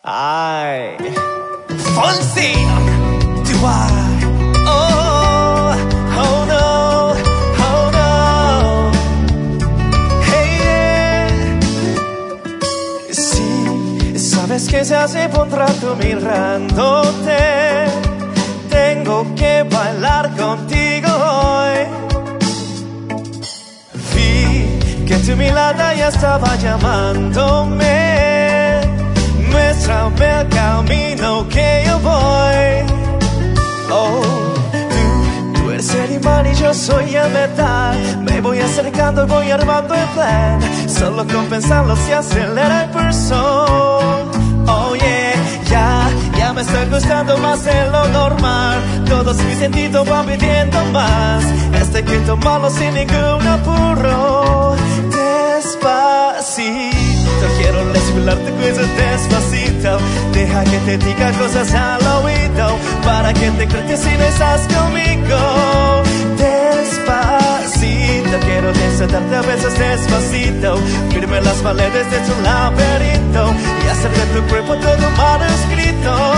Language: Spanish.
Ay, Fonsi, do I? Oh, oh no, oh no. Hey, yeah. Sí, sabes que se hace por rato mirándote. Tengo que bailar contigo hoy. Vi que tu mirada ya estaba llamándome. Muéstrame el camino que yo voy. Oh, tú eres el imán y yo soy el metal. Me voy acercando, voy armando el plan. Solo con pensarlo se acelera el pulso. Oh yeah, ya me está gustando más de lo normal. Todos mis sentidos van pidiendo más. Este hay que tomarlo sin ningún apuro. Despacito, quiero desvelarte cosas despacito. Deja que te diga cosas al oído, para que te creas si no estás conmigo. Despacito, quiero desatarte a besos despacito. Firme las paredes de tu laberinto y hacer de tu cuerpo todo manuscrito.